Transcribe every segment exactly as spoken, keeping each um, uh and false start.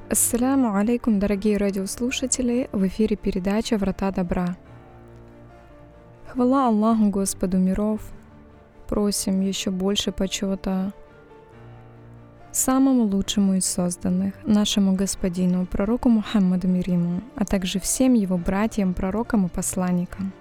Ассаляму алейкум, дорогие радиослушатели! В эфире передача «Врата добра». Хвала Аллаху, Господу миров! Просим еще больше почета самому лучшему из созданных, нашему Господину, пророку Мухаммаду мир ему, а также всем его братьям, пророкам и посланникам.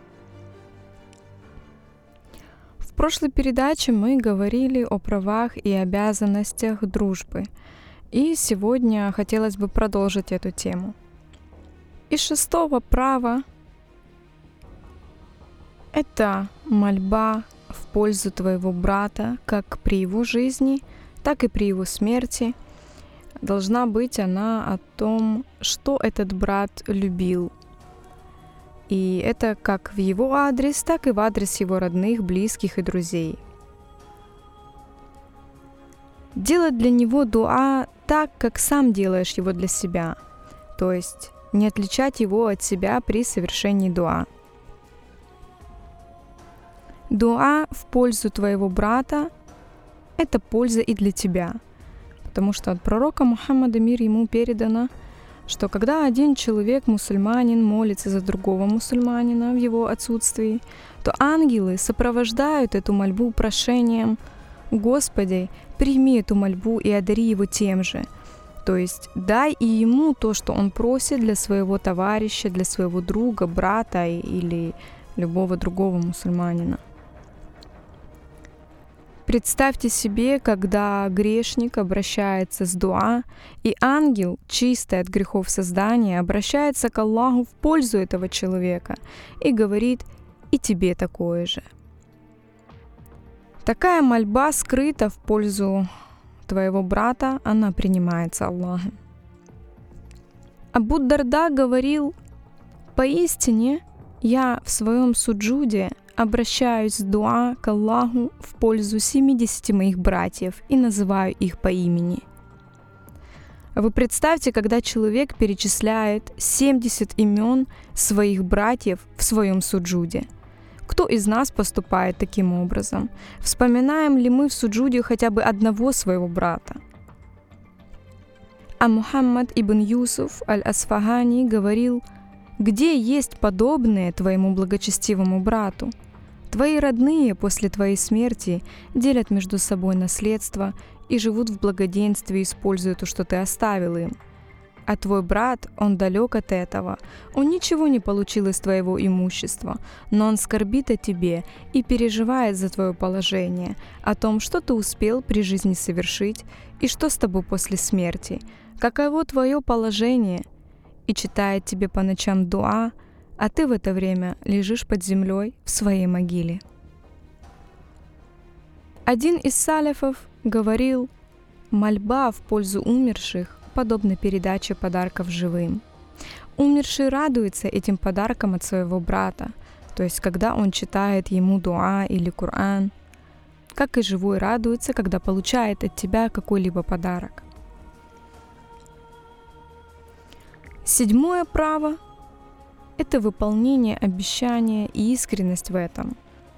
В прошлой передаче мы говорили о правах и обязанностях дружбы, и сегодня хотелось бы продолжить эту тему. Из шестого права — это мольба в пользу твоего брата как при его жизни, так и при его смерти. Должна быть она о том, что этот брат любил. И это как в его адрес, так и в адрес его родных, близких и друзей. Делать для него дуа так, как сам делаешь его для себя, то есть не отличать его от себя при совершении дуа. Дуа в пользу твоего брата — это польза и для тебя, потому что от пророка Мухаммада мир ему передано, что когда один человек, мусульманин, молится за другого мусульманина в его отсутствии, то ангелы сопровождают эту мольбу прошением: «Господи, прими эту мольбу и одари его тем же». То есть дай и ему то, что он просит для своего товарища, для своего друга, брата или любого другого мусульманина. Представьте себе, когда грешник обращается с дуа, и ангел, чистый от грехов создания, обращается к Аллаху в пользу этого человека и говорит: «И тебе такое же». Такая мольба скрыта в пользу твоего брата, она принимается Аллахом. Абу Дарда говорил: «Поистине я в своем суджуде обращаюсь с дуа к Аллаху в пользу семидесяти моих братьев и называю их по имени». Вы представьте, когда человек перечисляет семьдесят имен своих братьев в своем суджуде. Кто из нас поступает таким образом? Вспоминаем ли мы в суджуде хотя бы одного своего брата? А Мухаммад ибн Юсуф аль-Асфахани говорил: «Где есть подобные твоему благочестивому брату? Твои родные после твоей смерти делят между собой наследство и живут в благоденствии, используя то, что ты оставил им. А твой брат, он далек от этого, он ничего не получил из твоего имущества, но он скорбит о тебе и переживает за твое положение, о том, что ты успел при жизни совершить и что с тобой после смерти, каково твое положение, и читает тебе по ночам дуа, а ты в это время лежишь под землей в своей могиле». Один из салафов говорил: «Мольба в пользу умерших подобно передаче подарков живым. Умерший радуется этим подарком от своего брата, то есть когда он читает ему дуа или Коран, как и живой радуется, когда получает от тебя какой-либо подарок». Седьмое право — это выполнение обещания и искренность в этом.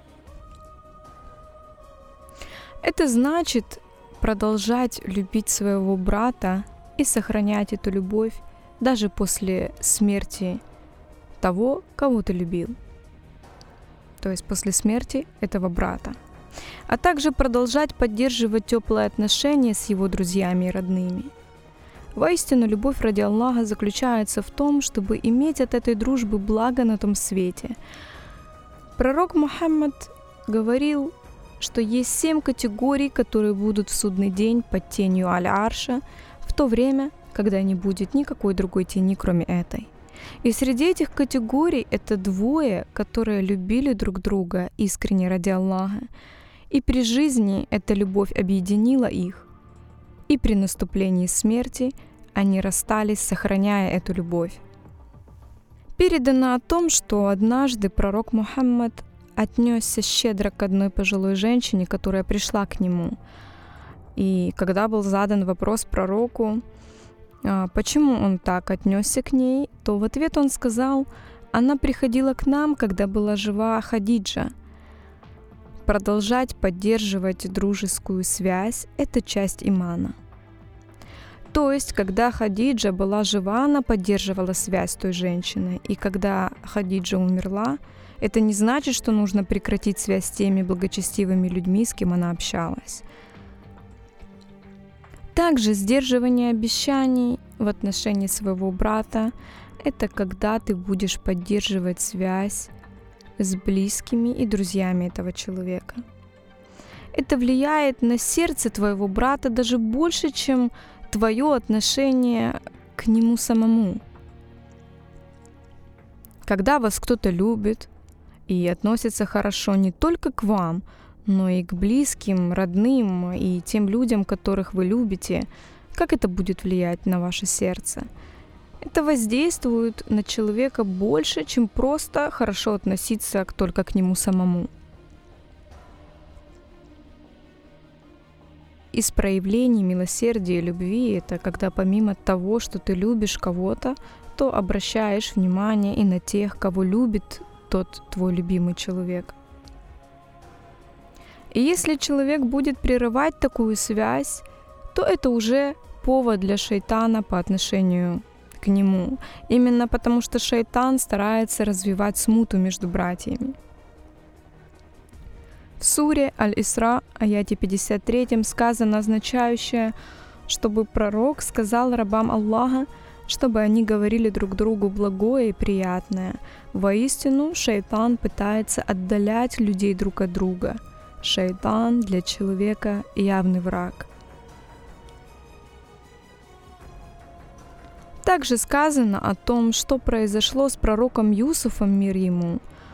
Это значит продолжать любить своего брата и сохранять эту любовь даже после смерти того, кого ты любил, то есть после смерти этого брата, а также продолжать поддерживать теплые отношения с его друзьями и родными. Воистину, любовь ради Аллаха заключается в том, чтобы иметь от этой дружбы благо на том свете. Пророк Мухаммад говорил, что есть семь категорий, которые будут в судный день под тенью Аль-Арша, в то время, когда не будет никакой другой тени, кроме этой. И среди этих категорий это двое, которые любили друг друга искренне ради Аллаха, и при жизни эта любовь объединила их, и при наступлении смерти они расстались, сохраняя эту любовь. Передано о том, что однажды пророк Мухаммад отнесся щедро к одной пожилой женщине, которая пришла к нему. И когда был задан вопрос пророку, почему он так отнесся к ней, то в ответ он сказал: «Она приходила к нам, когда была жива Хадиджа». Продолжать поддерживать дружескую связь — это часть имана. То есть, когда Хадиджа была жива, она поддерживала связь с той женщиной. И когда Хадиджа умерла, это не значит, что нужно прекратить связь с теми благочестивыми людьми, с кем она общалась. Также сдерживание обещаний в отношении своего брата – это когда ты будешь поддерживать связь с близкими и друзьями этого человека. Это влияет на сердце твоего брата даже больше, чем твое отношение к нему самому. Когда вас кто-то любит и относится хорошо не только к вам, но и к близким, родным и тем людям, которых вы любите, как это будет влиять на ваше сердце? Это воздействует на человека больше, чем просто хорошо относиться только к нему самому. Из проявлений милосердия и любви это когда помимо того, что ты любишь кого-то, то обращаешь внимание и на тех, кого любит тот твой любимый человек. И если человек будет прерывать такую связь, то это уже повод для шайтана по отношению к нему. Именно потому, что шайтан старается развивать смуту между братьями. В суре Аль-Исра, аяте пятьдесят три, сказано означающее, чтобы пророк сказал рабам Аллаха, чтобы они говорили друг другу благое и приятное. Воистину, шайтан пытается отдалять людей друг от друга. Шайтан для человека явный враг. Также сказано о том, что произошло с пророком Юсуфом, мир ему.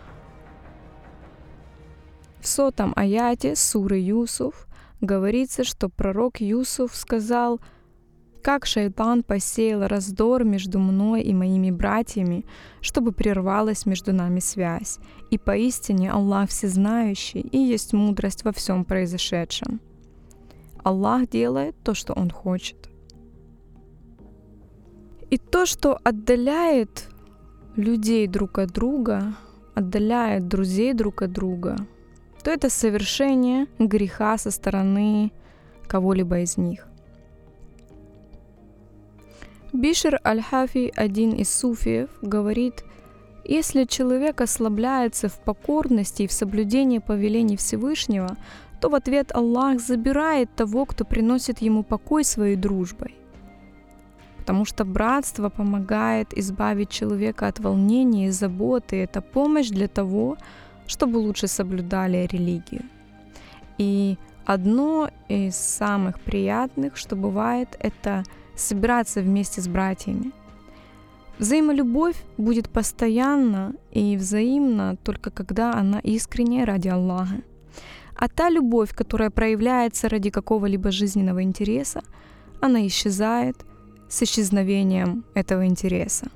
В сотом аяте суры Юсуф говорится, что пророк Юсуф сказал: «Как шайтан посеял раздор между мной и моими братьями, чтобы прервалась между нами связь. И поистине Аллах всезнающий, и есть мудрость во всем произошедшем». Аллах делает то, что Он хочет. И то, что отдаляет людей друг от друга, отдаляет друзей друг от друга, то это совершение греха со стороны кого-либо из них. Бишр аль-Хафи, один из суфиев, говорит: если человек ослабляется в покорности и в соблюдении повелений Всевышнего, то в ответ Аллах забирает того, кто приносит ему покой своей дружбой. Потому что братство помогает избавить человека от волнения и заботы. Это помощь для того, чтобы лучше соблюдали религию. И одно из самых приятных, что бывает, это собираться вместе с братьями. Взаимолюбовь будет постоянна и взаимна только когда она искренняя ради Аллаха. А та любовь, которая проявляется ради какого-либо жизненного интереса, она исчезает с исчезновением этого интереса.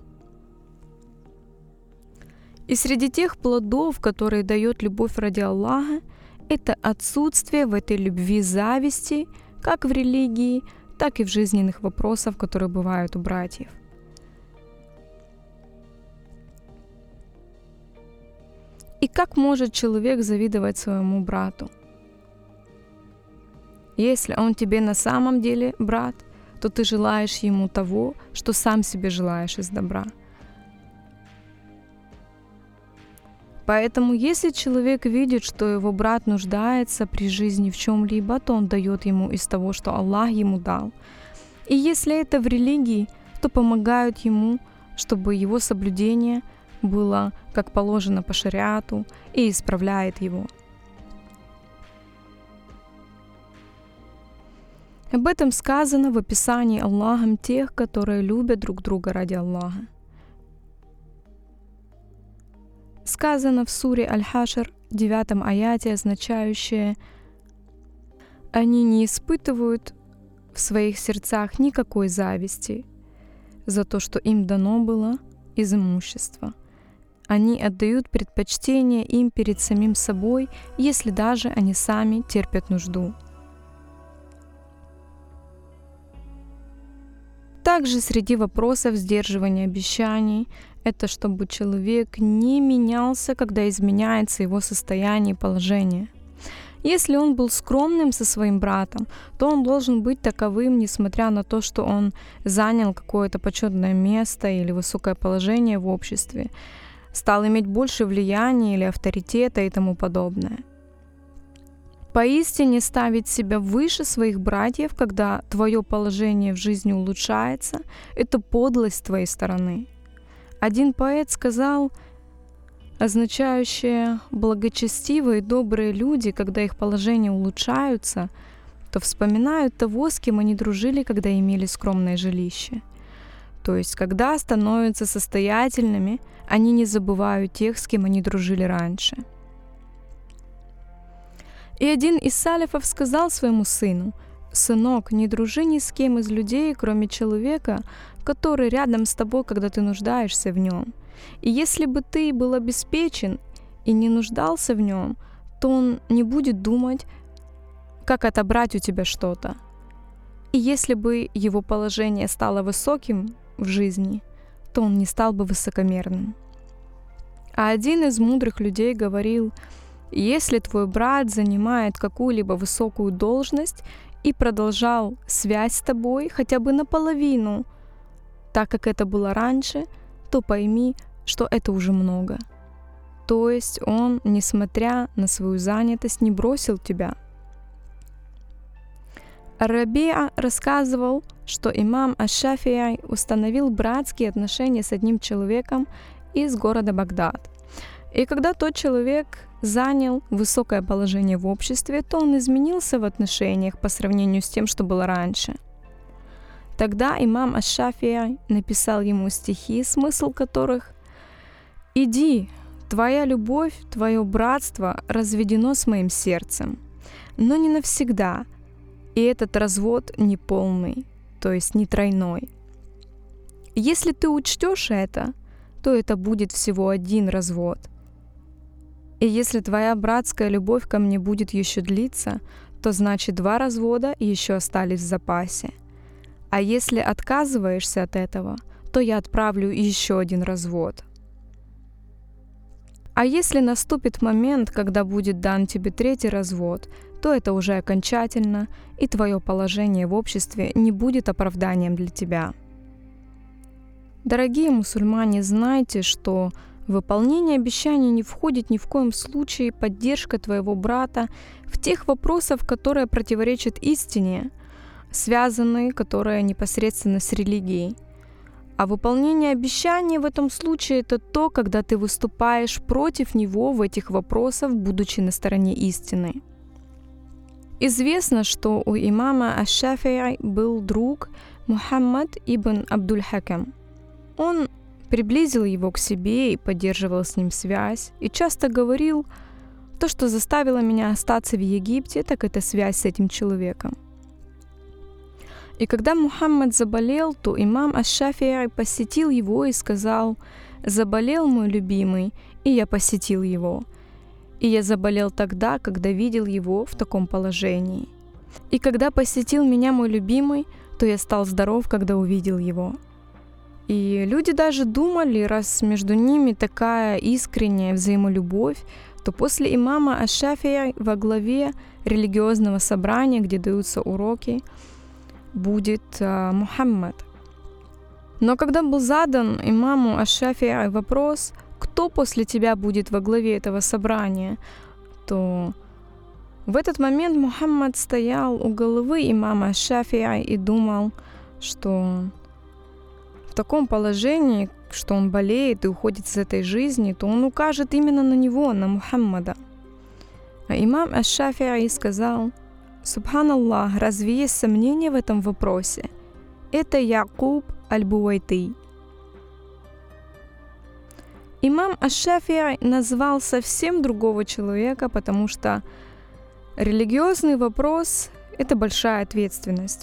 И среди тех плодов, которые дает любовь ради Аллаха, это отсутствие в этой любви зависти, как в религии, так и в жизненных вопросах, которые бывают у братьев. И как может человек завидовать своему брату? Если он тебе на самом деле брат, то ты желаешь ему того, что сам себе желаешь из добра. Поэтому, если человек видит, что его брат нуждается при жизни в чем-либо, то он дает ему из того, что Аллах ему дал. И если это в религии, то помогают ему, чтобы его соблюдение было как положено по шариату, и исправляет его. Об этом сказано в описании Аллахом тех, которые любят друг друга ради Аллаха. Сказано в суре Аль-Хашр, девятом аяте, означающее: «Они не испытывают в своих сердцах никакой зависти за то, что им дано было из имущества. Они отдают предпочтение им перед самим собой, если даже они сами терпят нужду». Также среди вопросов сдерживания обещаний это чтобы человек не менялся, когда изменяется его состояние и положение. Если он был скромным со своим братом, то он должен быть таковым, несмотря на то, что он занял какое-то почетное место или высокое положение в обществе, стал иметь больше влияния или авторитета и тому подобное. Поистине ставить себя выше своих братьев, когда твое положение в жизни улучшается, это подлость с твоей стороны. Один поэт сказал, означающее благочестивые и добрые люди, когда их положение улучшаются, то вспоминают того, с кем они дружили, когда имели скромное жилище. То есть, когда становятся состоятельными, они не забывают тех, с кем они дружили раньше. И один из салифов сказал своему сыну: «Сынок, не дружи ни с кем из людей, кроме человека, который рядом с тобой, когда ты нуждаешься в нем. И если бы ты был обеспечен и не нуждался в нем, то он не будет думать, как отобрать у тебя что-то. И если бы его положение стало высоким в жизни, то он не стал бы высокомерным». А один из мудрых людей говорил: если твой брат занимает какую-либо высокую должность и продолжал связь с тобой хотя бы наполовину, так как это было раньше, то пойми, что это уже много. То есть он, несмотря на свою занятость, не бросил тебя. Рабиа рассказывал, что имам аш-Шафи'и установил братские отношения с одним человеком из города Багдад. И когда тот человек занял высокое положение в обществе, то он изменился в отношениях по сравнению с тем, что было раньше. Тогда имам аш-Шафи'и написал ему стихи, смысл которых: «Иди, твоя любовь, твое братство разведено с моим сердцем, но не навсегда, и этот развод не полный, то есть не тройной. Если ты учтешь это, то это будет всего один развод. И если твоя братская любовь ко мне будет еще длиться, то значит два развода еще остались в запасе. А если отказываешься от этого, то я отправлю еще один развод. А если наступит момент, когда будет дан тебе третий развод, то это уже окончательно, и твое положение в обществе не будет оправданием для тебя». Дорогие мусульмане, знайте, что в выполнение обещаний не входит ни в коем случае поддержка твоего брата в тех вопросах, которые противоречат истине, связанные, которые непосредственно с религией. А выполнение обещаний в этом случае — это то, когда ты выступаешь против него в этих вопросах, будучи на стороне истины. Известно, что у имама аш-Шафи'и был друг Мухаммад ибн Абдуль-Хакам. Он приблизил его к себе и поддерживал с ним связь, и часто говорил: «То, что заставило меня остаться в Египте, так это связь с этим человеком». И когда Мухаммад заболел, то имам аш-Шафи'и посетил его и сказал: «Заболел мой любимый, и я посетил его. И я заболел тогда, когда видел его в таком положении. И когда посетил меня мой любимый, то я стал здоров, когда увидел его». И люди даже думали, раз между ними такая искренняя взаимолюбовь, то после имама аш-Шафи'и во главе религиозного собрания, где даются уроки, будет э, Мухаммад. Но когда был задан имаму аш-Шафи'и вопрос, кто после тебя будет во главе этого собрания, то в этот момент Мухаммад стоял у головы имама аш-Шафи'и и думал, что в таком положении, что он болеет и уходит из этой жизни, то он укажет именно на него, на Мухаммада. А имам аш-Шафи'и сказал: «Субханаллах, разве есть сомнения в этом вопросе? Это Якуб аль-Бувайти». Имам аш-Шафи'и назвал совсем другого человека, потому что религиозный вопрос — это большая ответственность.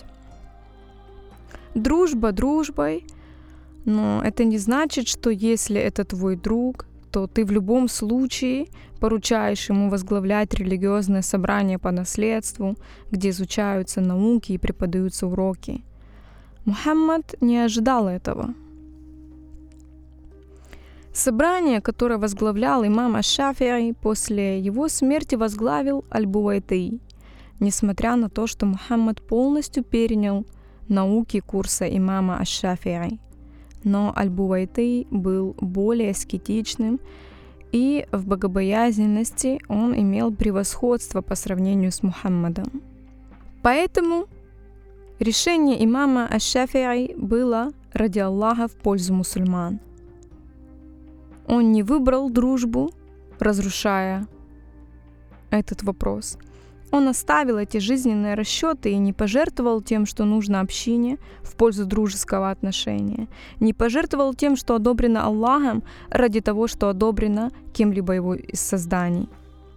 Дружба дружбой, но это не значит, что если это твой друг, то ты в любом случае поручаешь ему возглавлять религиозное собрание по наследству, где изучаются науки и преподаются уроки. Мухаммад не ожидал этого. Собрание, которое возглавлял имам аш-Шафи'и, после его смерти возглавил Аль-Бувайтий, несмотря на то, что Мухаммад полностью перенял науки курса имама аш-Шафи'и. Но Аль-Бувайтий был более аскетичным, и в богобоязненности он имел превосходство по сравнению с Мухаммадом. Поэтому решение имама аш-Шафи'и было ради Аллаха в пользу мусульман. Он не выбрал дружбу, разрушая этот вопрос. Он оставил эти жизненные расчеты и не пожертвовал тем, что нужно общине, в пользу дружеского отношения. Не пожертвовал тем, что одобрено Аллахом, ради того, что одобрено кем-либо его из созданий.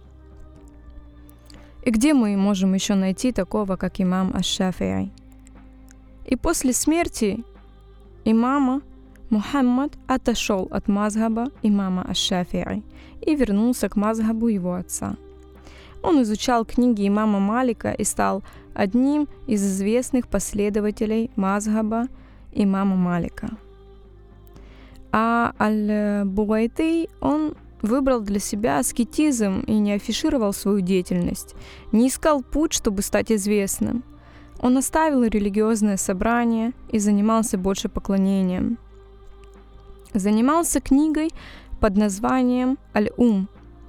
И где мы можем еще найти такого, как имам аш-Шафи'и? И после смерти имама Мухаммад отошел от мазхаба имама аш-Шафи'и и вернулся к мазхабу его отца. Он изучал книги имама Малика и стал одним из известных последователей мазхаба имама Малика. А Аль-Бувайтий, он выбрал для себя аскетизм и не афишировал свою деятельность, не искал путь, чтобы стать известным. Он оставил религиозное собрание и занимался больше поклонением. Занимался книгой под названием Аль-Ум,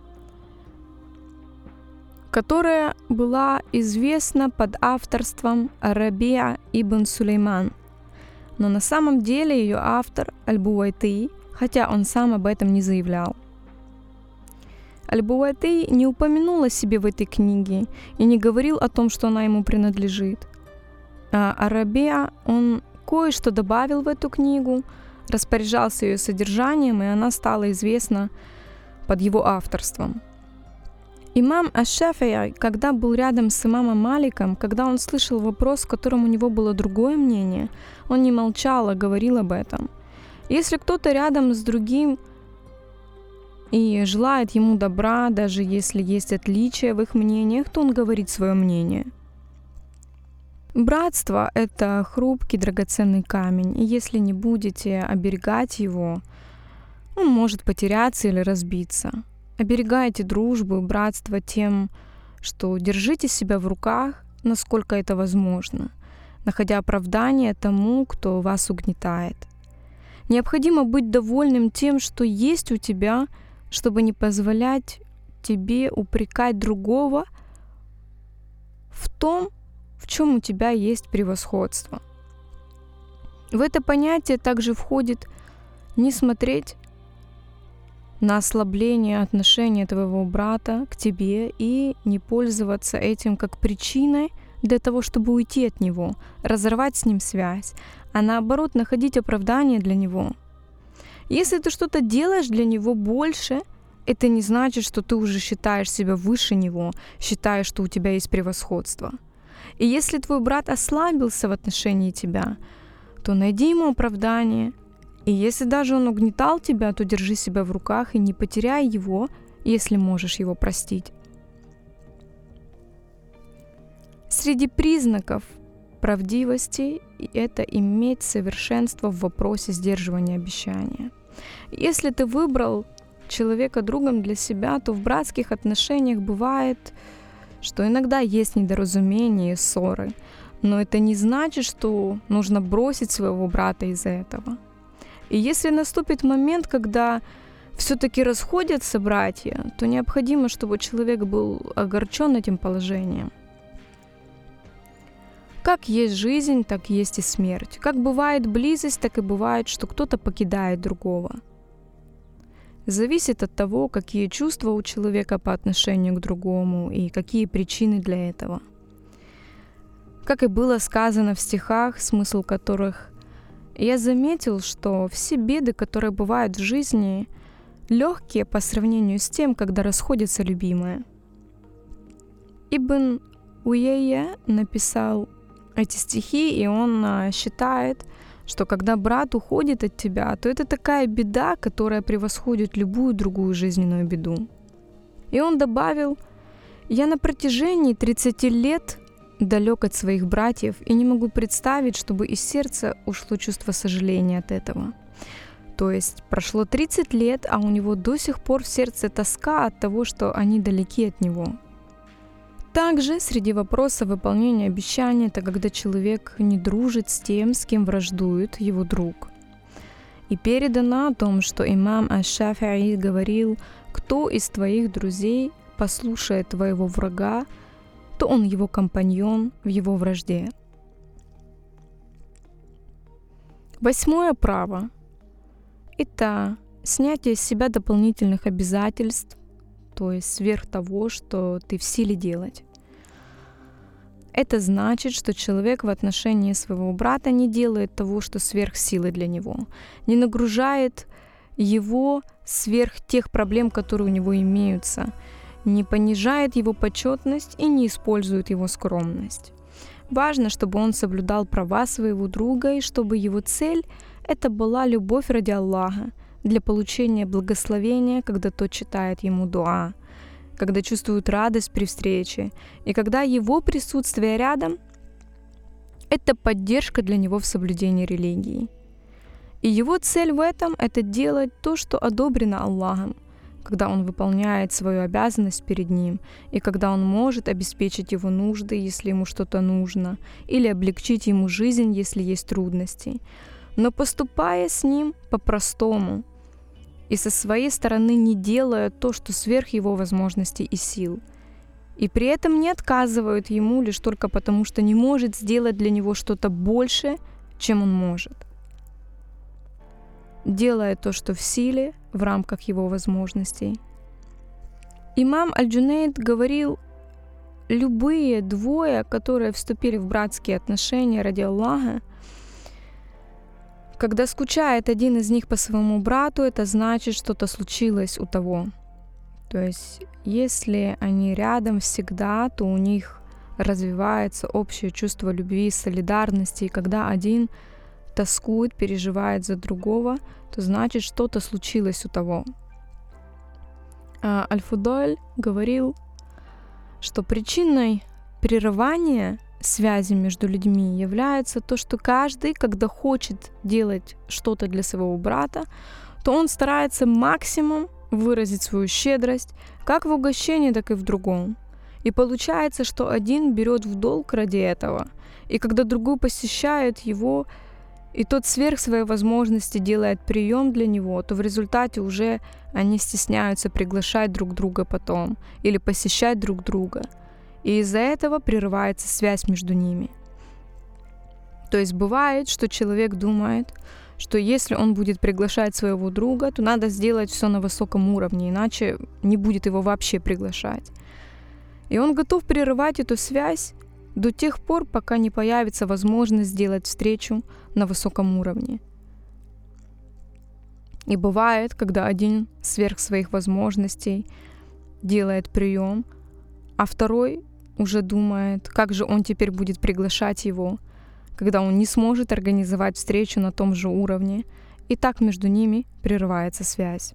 которая была известна под авторством Раби'а ибн Сулейман. Но на самом деле ее автор Аль-Бувайтий, хотя он сам об этом не заявлял. Аль-Бувайтий не упомянул о себе в этой книге и не говорил о том, что она ему принадлежит. А Раби'а, он кое-что добавил в эту книгу, распоряжался ее содержанием, и она стала известна под его авторством. Имам аш-Шафи'и, когда был рядом с имамом Маликом, когда он слышал вопрос, в котором у него было другое мнение, он не молчал, а говорил об этом. Если кто-то рядом с другим и желает ему добра, даже если есть отличия в их мнениях, то он говорит свое мнение. Братство — это хрупкий драгоценный камень, и если не будете оберегать его, он может потеряться или разбиться. Оберегайте дружбу и братство тем, что держите себя в руках, насколько это возможно, находя оправдание тому, кто вас угнетает. Необходимо быть довольным тем, что есть у тебя, чтобы не позволять тебе упрекать другого в том, в чем у тебя есть превосходство. В это понятие также входит не смотреть на ослабление отношения твоего брата к тебе и не пользоваться этим как причиной для того, чтобы уйти от него, разорвать с ним связь, а наоборот находить оправдание для него. Если ты что-то делаешь для него больше, это не значит, что ты уже считаешь себя выше него, считаешь, что у тебя есть превосходство. И если твой брат ослабился в отношении тебя, то найди ему оправдание. И если даже он угнетал тебя, то держи себя в руках и не потеряй его, если можешь его простить. Среди признаков правдивости это иметь совершенство в вопросе сдерживания обещания. Если ты выбрал человека другом для себя, то в братских отношениях бывает, что иногда есть недоразумения и ссоры, но это не значит, что нужно бросить своего брата из-за этого. И если наступит момент, когда все-таки расходятся братья, то необходимо, чтобы человек был огорчен этим положением. Как есть жизнь, так есть и смерть. Как бывает близость, так и бывает, что кто-то покидает другого. Зависит от того, какие чувства у человека по отношению к другому и какие причины для этого. Как и было сказано в стихах, смысл которых я заметил, что все беды, которые бывают в жизни, легкие по сравнению с тем, когда расходятся любимые. Ибн Уяйя написал эти стихи, и он считает, что когда брат уходит от тебя, то это такая беда, которая превосходит любую другую жизненную беду. И он добавил: «Я на протяжении тридцати лет далек от своих братьев и не могу представить, чтобы из сердца ушло чувство сожаления от этого». То есть прошло тридцать лет, а у него до сих пор в сердце тоска от того, что они далеки от него. Также среди вопросов выполнения обещаний — это когда человек не дружит с тем, с кем враждует его друг. И передано о том, что имам аш-Шафи'и говорил: «Кто из твоих друзей послушает твоего врага, то он его компаньон в его вражде». Восьмое право — это снятие с себя дополнительных обязательств, то есть сверх того, что ты в силе делать. Это значит, что человек в отношении своего брата не делает того, что сверх силы для него, не нагружает его сверх тех проблем, которые у него имеются, не понижает его почетность и не использует его скромность. Важно, чтобы он соблюдал права своего друга и чтобы его цель — это была любовь ради Аллаха, для получения благословения, когда тот читает ему дуа, когда чувствует радость при встрече, и когда его присутствие рядом — это поддержка для него в соблюдении религии. И его цель в этом — это делать то, что одобрено Аллахом, когда он выполняет свою обязанность перед ним, и когда он может обеспечить его нужды, если ему что-то нужно, или облегчить ему жизнь, если есть трудности, но поступая с ним по-простому и со своей стороны не делая то, что сверх его возможностей и сил, и при этом не отказывают ему лишь только потому, что не может сделать для него что-то больше, чем он может, делая то, что в силе, в рамках его возможностей. Имам Аль-Джунейд говорил: любые двое, которые вступили в братские отношения ради Аллаха, когда скучает один из них по своему брату, это значит, что-то случилось у того. То есть, если они рядом всегда, то у них развивается общее чувство любви, солидарности, и когда один тоскует, переживает за другого, то значит, что-то случилось у того. А Аль-Фудаль говорил, что причиной прерывания связи между людьми является то, что каждый, когда хочет делать что-то для своего брата, то он старается максимум выразить свою щедрость как в угощении, так и в другом. И получается, что один берет в долг ради этого, и когда другой посещает его, и тот сверх своей возможности делает прием для него, то в результате уже они стесняются приглашать друг друга потом или посещать друг друга. И из-за этого прерывается связь между ними. То есть бывает, что человек думает, что если он будет приглашать своего друга, то надо сделать все на высоком уровне, иначе не будет его вообще приглашать. И он готов прерывать эту связь до тех пор, пока не появится возможность сделать встречу на высоком уровне. И бывает, когда один сверх своих возможностей делает прием, а второй уже думает, как же он теперь будет приглашать его, когда он не сможет организовать встречу на том же уровне, и так между ними прерывается связь.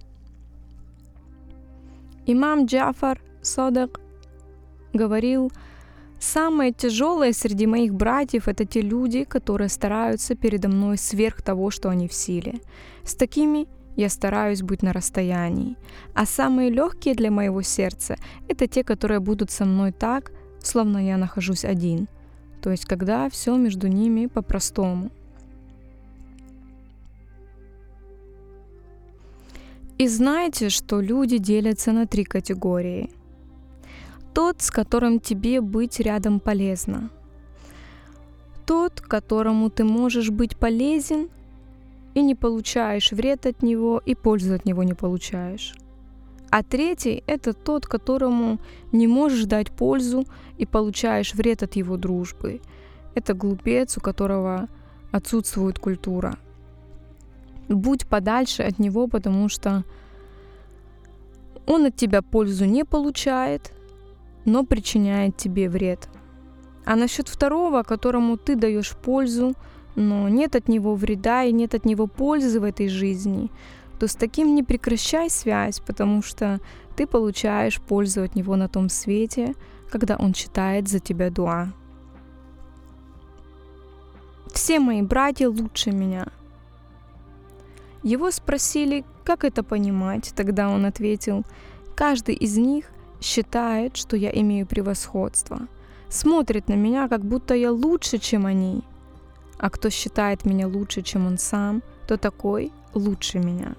Имам Джафар Садик говорил: «Самое тяжелое среди моих братьев — это те люди, которые стараются передо мной сверх того, что они в силе. С такими я стараюсь быть на расстоянии. А самые легкие для моего сердца — это те, которые будут со мной так, словно я нахожусь один». То есть, когда все между ними по-простому. И знаете, что люди делятся на три категории. Тот, с которым тебе быть рядом полезно. Тот, которому ты можешь быть полезен и не получаешь вред от него, и пользу от него не получаешь. А третий — это тот, которому не можешь дать пользу и получаешь вред от его дружбы. Это глупец, у которого отсутствует культура. Будь подальше от него, потому что он от тебя пользу не получает, но причиняет тебе вред. А насчет второго, которому ты даешь пользу, но нет от него вреда и нет от него пользы в этой жизни, то с таким не прекращай связь, потому что ты получаешь пользу от него на том свете, когда он читает за тебя дуа. Все мои братья лучше меня. Его спросили, как это понимать. Тогда он ответил: «Каждый из них считает, что я имею превосходство, смотрит на меня, как будто я лучше, чем они. А кто считает меня лучше, чем он сам, то такой лучше меня».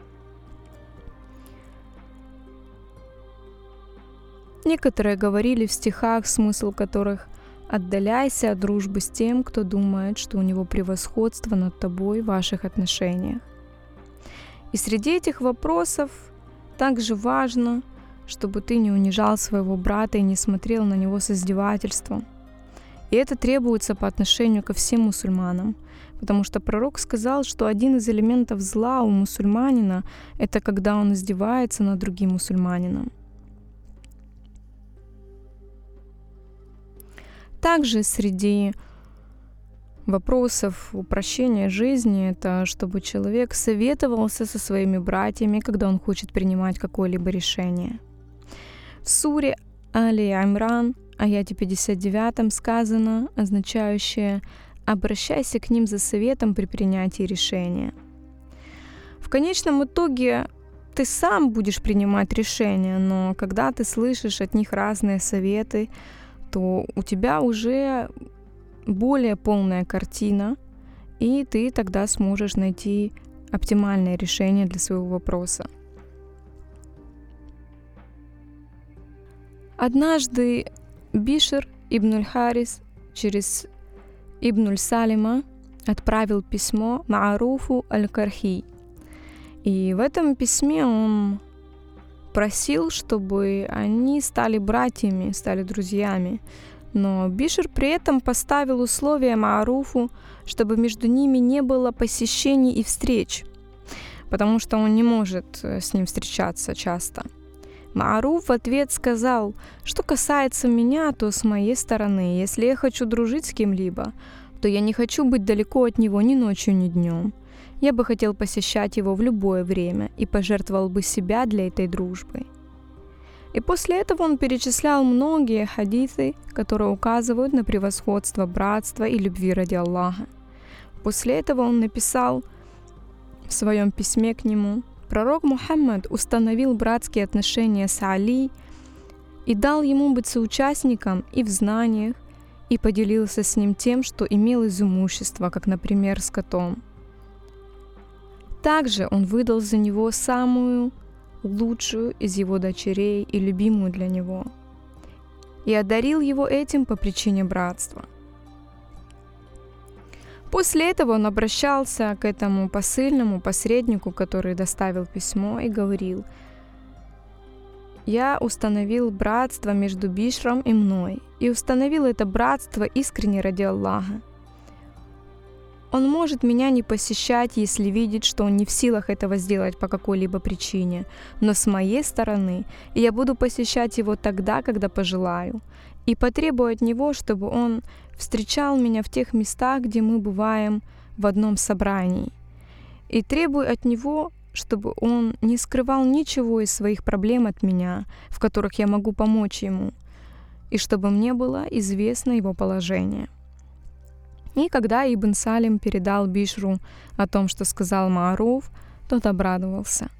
Некоторые говорили в стихах, смысл которых: «Отдаляйся от дружбы с тем, кто думает, что у него превосходство над тобой в ваших отношениях». И среди этих вопросов также важно, чтобы ты не унижал своего брата и не смотрел на него с издевательством. И это требуется по отношению ко всем мусульманам, потому что пророк сказал, что один из элементов зла у мусульманина — это когда он издевается над другим мусульманином. Также среди вопросов упрощения жизни — это чтобы человек советовался со своими братьями, когда он хочет принимать какое-либо решение. В суре Али Имран, аяте пятьдесят девять, сказано, означающее «обращайся к ним за советом при принятии решения». В конечном итоге ты сам будешь принимать решения, но когда ты слышишь от них разные советы, то у тебя уже более полная картина, и ты тогда сможешь найти оптимальное решение для своего вопроса. Однажды Бишр ибн аль-Харис через ибн аль-Салима отправил письмо Мааруфу аль-Кархи. И в этом письме он просил, чтобы они стали братьями, стали друзьями. Но Бишр при этом поставил условие Мааруфу, чтобы между ними не было посещений и встреч, потому что он не может с ним встречаться часто. Мааруф в ответ сказал: «Что касается меня, то с моей стороны, если я хочу дружить с кем-либо, то я не хочу быть далеко от него ни ночью, ни днем. Я бы хотел посещать его в любое время и пожертвовал бы себя для этой дружбы». И после этого он перечислял многие хадисы, которые указывают на превосходство братства и любви ради Аллаха. После этого он написал в своем письме к нему: «Пророк Мухаммад установил братские отношения с Али и дал ему быть соучастником и в знаниях, и поделился с ним тем, что имел из имущества, как, например, скотом. Также он выдал за него самую лучшую из его дочерей и любимую для него, и одарил его этим по причине братства». После этого он обращался к этому посыльному посреднику, который доставил письмо, и говорил: «Я установил братство между Бишром и мной, и установил это братство искренне ради Аллаха. Он может меня не посещать, если видит, что он не в силах этого сделать по какой-либо причине, но с моей стороны я буду посещать его тогда, когда пожелаю, и потребую от него, чтобы он встречал меня в тех местах, где мы бываем в одном собрании, и требую от него, чтобы он не скрывал ничего из своих проблем от меня, в которых я могу помочь ему, и чтобы мне было известно его положение». И когда Ибн Салим передал Бишру о том, что сказал Мааруф, тот обрадовался.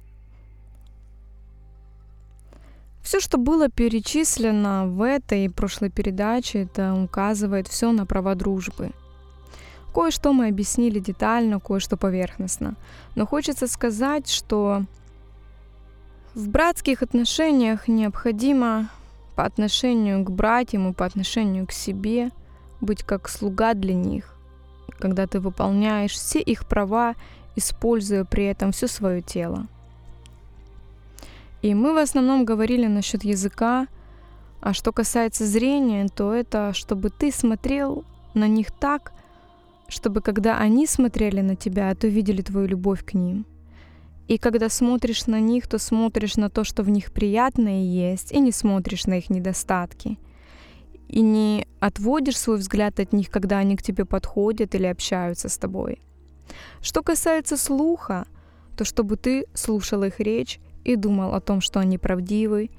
Все, что было перечислено в этой и прошлой передаче, это указывает все на права дружбы. Кое-что мы объяснили детально, кое-что поверхностно. Но хочется сказать, что в братских отношениях необходимо по отношению к братьям и по отношению к себе быть как слуга для них, когда ты выполняешь все их права, используя при этом все свое тело. И мы в основном говорили насчет языка, а что касается зрения, то это чтобы ты смотрел на них так, чтобы когда они смотрели на тебя, то видели твою любовь к ним. И когда смотришь на них, то смотришь на то, что в них приятное есть, и не смотришь на их недостатки. И не отводишь свой взгляд от них, когда они к тебе подходят или общаются с тобой. Что касается слуха, то чтобы ты слушал их речь и думал о том, что они правдивы,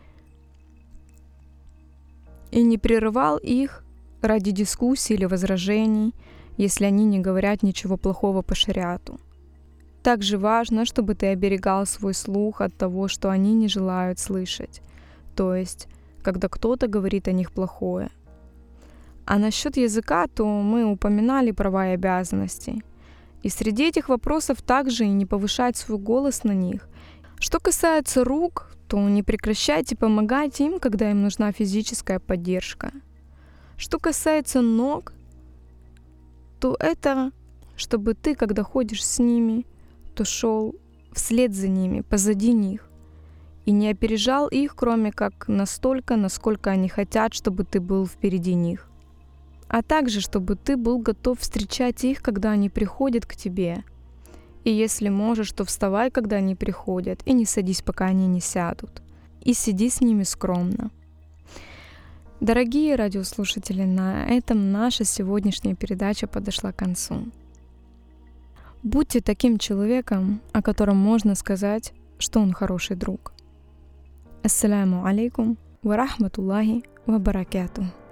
и не прерывал их ради дискуссий или возражений, если они не говорят ничего плохого по шариату. Также важно, чтобы ты оберегал свой слух от того, что они не желают слышать, то есть, когда кто-то говорит о них плохое. А насчет языка, то мы упоминали права и обязанности. И среди этих вопросов также и не повышать свой голос на них. Что касается рук, то не прекращайте помогать им, когда им нужна физическая поддержка. Что касается ног, то это, чтобы ты, когда ходишь с ними, то шел вслед за ними, позади них, и не опережал их, кроме как настолько, насколько они хотят, чтобы ты был впереди них. А также, чтобы ты был готов встречать их, когда они приходят к тебе. И если можешь, то вставай, когда они приходят, и не садись, пока они не сядут. И сиди с ними скромно. Дорогие радиослушатели, на этом наша сегодняшняя передача подошла к концу. Будьте таким человеком, о котором можно сказать, что он хороший друг. Ассаляму алейкум ва рахматуллахи ва баракатух.